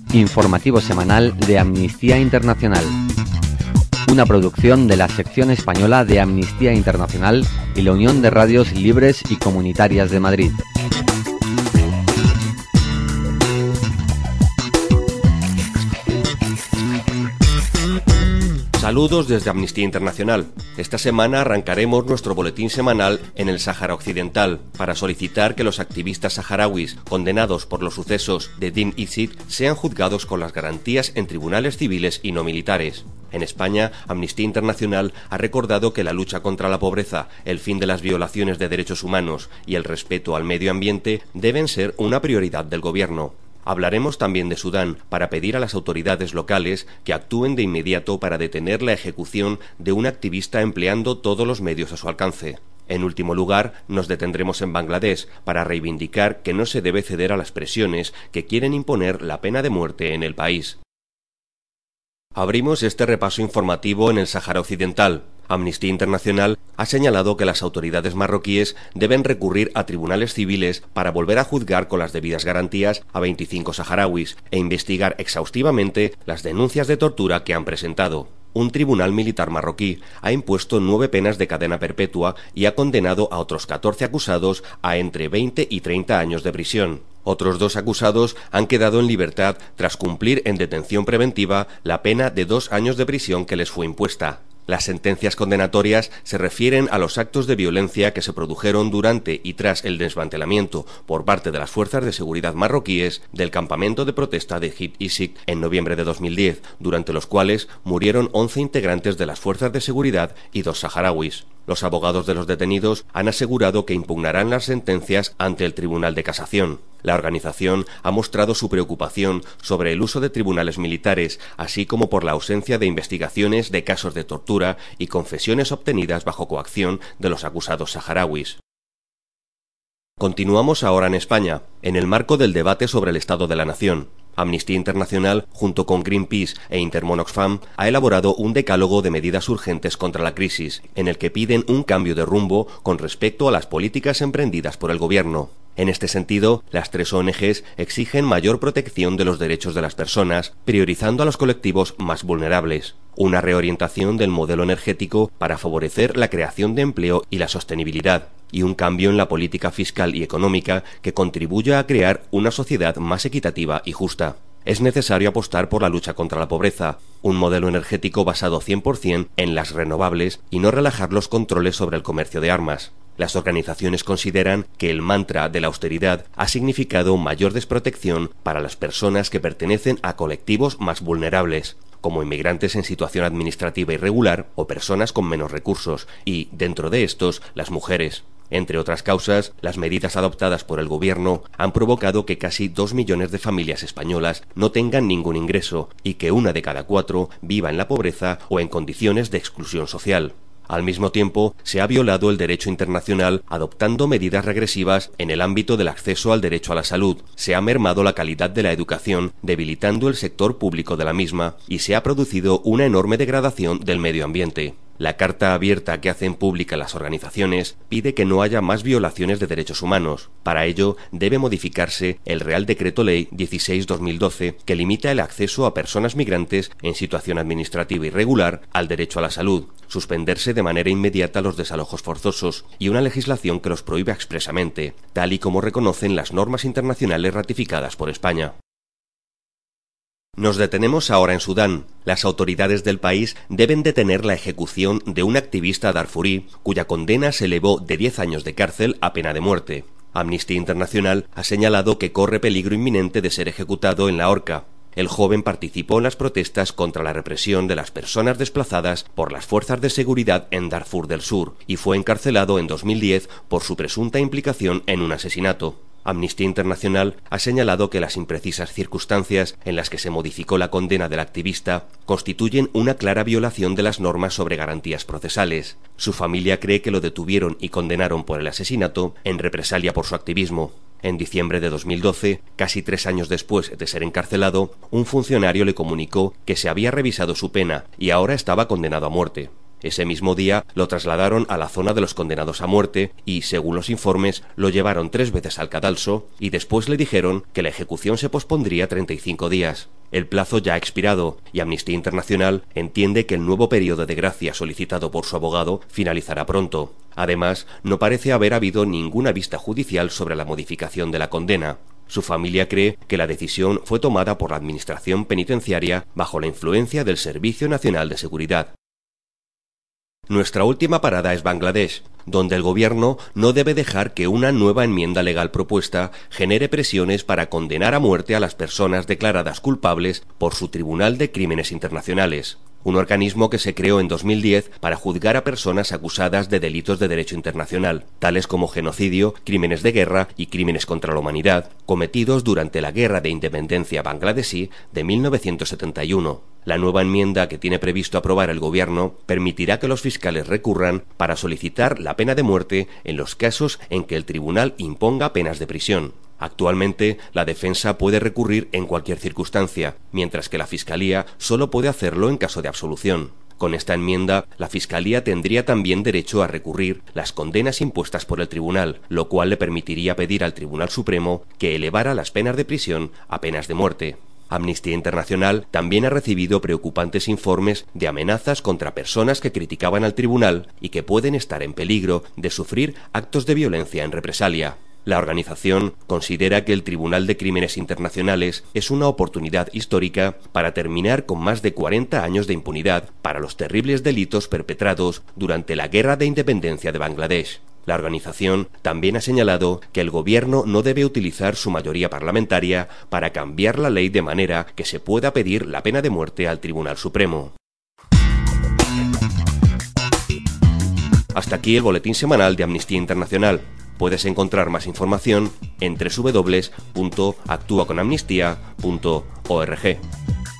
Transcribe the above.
Informativo semanal de Amnistía Internacional. Una producción de la sección española de Amnistía Internacional y la Unión de Radios Libres y Comunitarias de Madrid. Saludos desde Amnistía Internacional. Esta semana arrancaremos nuestro boletín semanal en el Sáhara Occidental para solicitar que los activistas saharauis condenados por los sucesos de Din Izid sean juzgados con las garantías en tribunales civiles y no militares. En España, Amnistía Internacional ha recordado que la lucha contra la pobreza, el fin de las violaciones de derechos humanos y el respeto al medio ambiente deben ser una prioridad del gobierno. Hablaremos también de Sudán para pedir a las autoridades locales que actúen de inmediato para detener la ejecución de un activista empleando todos los medios a su alcance. En último lugar, nos detendremos en Bangladesh para reivindicar que no se debe ceder a las presiones que quieren imponer la pena de muerte en el país. Abrimos este repaso informativo en el Sáhara Occidental. Amnistía Internacional ha señalado que las autoridades marroquíes deben recurrir a tribunales civiles para volver a juzgar con las debidas garantías a 25 saharauis e investigar exhaustivamente las denuncias de tortura que han presentado. Un tribunal militar marroquí ha impuesto 9 penas de cadena perpetua y ha condenado a otros 14 acusados a entre 20 y 30 años de prisión. Otros 2 acusados han quedado en libertad tras cumplir en detención preventiva la pena de 2 años de prisión que les fue impuesta. Las sentencias condenatorias se refieren a los actos de violencia que se produjeron durante y tras el desmantelamiento por parte de las fuerzas de seguridad marroquíes del campamento de protesta de Din Izid en noviembre de 2010, durante los cuales murieron 11 integrantes de las fuerzas de seguridad y 2 saharauis. Los abogados de los detenidos han asegurado que impugnarán las sentencias ante el Tribunal de Casación. La organización ha mostrado su preocupación sobre el uso de tribunales militares, así como por la ausencia de investigaciones de casos de tortura y confesiones obtenidas bajo coacción de los acusados saharauis. Continuamos ahora en España, en el marco del debate sobre el Estado de la Nación. Amnistía Internacional, junto con Greenpeace e Intermón Oxfam, ha elaborado un decálogo de medidas urgentes contra la crisis, en el que piden un cambio de rumbo con respecto a las políticas emprendidas por el gobierno. En este sentido, las 3 ONGs exigen mayor protección de los derechos de las personas, priorizando a los colectivos más vulnerables, una reorientación del modelo energético para favorecer la creación de empleo y la sostenibilidad, y un cambio en la política fiscal y económica que contribuya a crear una sociedad más equitativa y justa. Es necesario apostar por la lucha contra la pobreza, un modelo energético basado 100% en las renovables y no relajar los controles sobre el comercio de armas. Las organizaciones consideran que el mantra de la austeridad ha significado mayor desprotección para las personas que pertenecen a colectivos más vulnerables, como inmigrantes en situación administrativa irregular o personas con menos recursos, y, dentro de estos, las mujeres. Entre otras causas, las medidas adoptadas por el gobierno han provocado que casi 2 millones de familias españolas no tengan ningún ingreso y que 1 de cada 4 viva en la pobreza o en condiciones de exclusión social. Al mismo tiempo, se ha violado el derecho internacional adoptando medidas regresivas en el ámbito del acceso al derecho a la salud, se ha mermado la calidad de la educación, debilitando el sector público de la misma, y se ha producido una enorme degradación del medio ambiente. La carta abierta que hacen pública las organizaciones pide que no haya más violaciones de derechos humanos. Para ello, debe modificarse el Real Decreto Ley 16/2012, que limita el acceso a personas migrantes en situación administrativa irregular al derecho a la salud, suspenderse de manera inmediata los desalojos forzosos y una legislación que los prohíba expresamente, tal y como reconocen las normas internacionales ratificadas por España. Nos detenemos ahora en Sudán. Las autoridades del país deben detener la ejecución de un activista darfurí cuya condena se elevó de 10 años de cárcel a pena de muerte. Amnistía Internacional ha señalado que corre peligro inminente de ser ejecutado en la horca. El joven participó en las protestas contra la represión de las personas desplazadas por las fuerzas de seguridad en Darfur del Sur y fue encarcelado en 2010 por su presunta implicación en un asesinato. Amnistía Internacional ha señalado que las imprecisas circunstancias en las que se modificó la condena del activista constituyen una clara violación de las normas sobre garantías procesales. Su familia cree que lo detuvieron y condenaron por el asesinato en represalia por su activismo. En diciembre de 2012, casi 3 años después de ser encarcelado, un funcionario le comunicó que se había revisado su pena y ahora estaba condenado a muerte. Ese mismo día lo trasladaron a la zona de los condenados a muerte y, según los informes, lo llevaron 3 veces al cadalso y después le dijeron que la ejecución se pospondría 35 días. El plazo ya ha expirado y Amnistía Internacional entiende que el nuevo periodo de gracia solicitado por su abogado finalizará pronto. Además, no parece haber habido ninguna vista judicial sobre la modificación de la condena. Su familia cree que la decisión fue tomada por la Administración Penitenciaria bajo la influencia del Servicio Nacional de Seguridad. Nuestra última parada es Bangladesh, donde el gobierno no debe dejar que una nueva enmienda legal propuesta genere presiones para condenar a muerte a las personas declaradas culpables por su Tribunal de Crímenes Internacionales, un organismo que se creó en 2010 para juzgar a personas acusadas de delitos de derecho internacional, tales como genocidio, crímenes de guerra y crímenes contra la humanidad, cometidos durante la Guerra de Independencia bangladesí de 1971. La nueva enmienda que tiene previsto aprobar el gobierno permitirá que los fiscales recurran para solicitar la pena de muerte en los casos en que el tribunal imponga penas de prisión. Actualmente, la defensa puede recurrir en cualquier circunstancia, mientras que la Fiscalía solo puede hacerlo en caso de absolución. Con esta enmienda, la Fiscalía tendría también derecho a recurrir las condenas impuestas por el tribunal, lo cual le permitiría pedir al Tribunal Supremo que elevara las penas de prisión a penas de muerte. Amnistía Internacional también ha recibido preocupantes informes de amenazas contra personas que criticaban al tribunal y que pueden estar en peligro de sufrir actos de violencia en represalia. La organización considera que el Tribunal de Crímenes Internacionales es una oportunidad histórica para terminar con más de 40 años de impunidad para los terribles delitos perpetrados durante la Guerra de Independencia de Bangladesh. La organización también ha señalado que el gobierno no debe utilizar su mayoría parlamentaria para cambiar la ley de manera que se pueda pedir la pena de muerte al Tribunal Supremo. Hasta aquí el boletín semanal de Amnistía Internacional. Puedes encontrar más información en www.actuaconamnistia.org.